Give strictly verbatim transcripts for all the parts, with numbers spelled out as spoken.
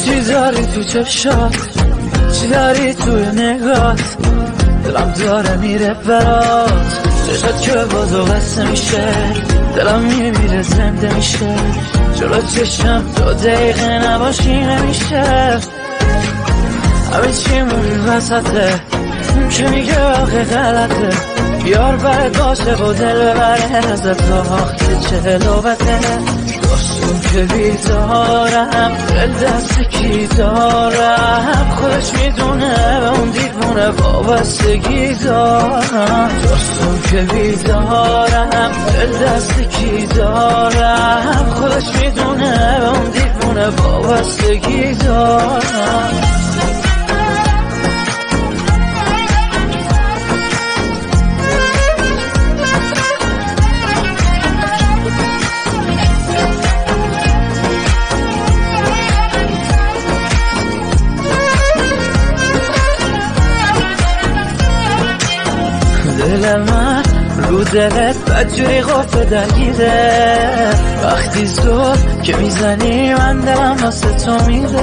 چی داری تو چشات، چی داری توی نگات، دلم داره میره برات، چشات که بازو قصه میشه، دلم میمیره زنده میشه، جلو چشم دو دقیقه نباشی نمیشه. همه چی موری وسطه، که میگه آخه غلطه، بیار برد باشه و دل ببره ازت آخته چه لوبته. دوستون که بیدارم، دل دست کی دارم، خودش میدونه به اون دیوونه وابستگی دارم. دوستون که بیدارم، دل دست کی دارم، خودش میدونه به اون دیوونه وابستگی دارم. دل من رو دلت بدجوری غفه درگیره، وقتی زود که میزنی من دلم واسه تو میره.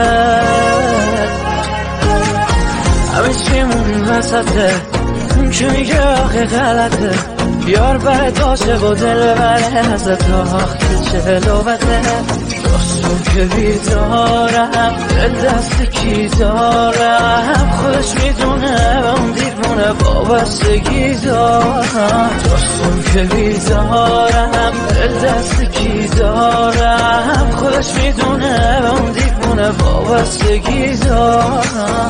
همه چیمون وسطه، که میگه آخه غلطه، بیار برد باشه و دل ببره ازت آخته چه لوبته. دوستون که بیدارم، دل دست کی دارم، خودش میدونه به اون دیوونه وابستگی دارم. دوستون که بیدارم، دل دست کی دارم، خودش میدونه به اون دیوونه وابستگی دارم.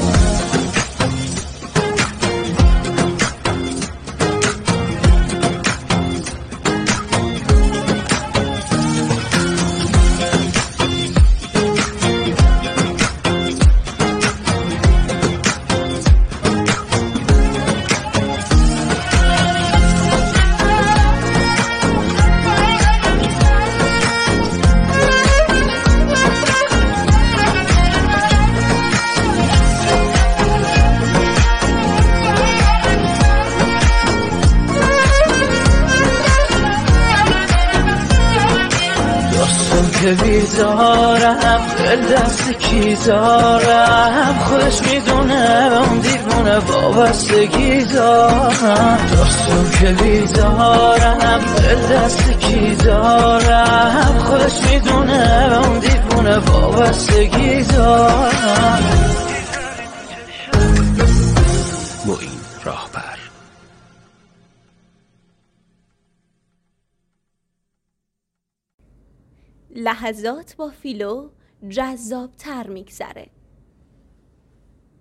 که بیدارم، دل دست کی دارم، خودش میدونه به اون دیوونه وابستگی دارم. دوستون که بیدارم، دل دست کی دارم، خودش میدونه به اون دیوونه وابستگی دارم. معین راهبر. لحظات با فیلو جذاب تر میگذره.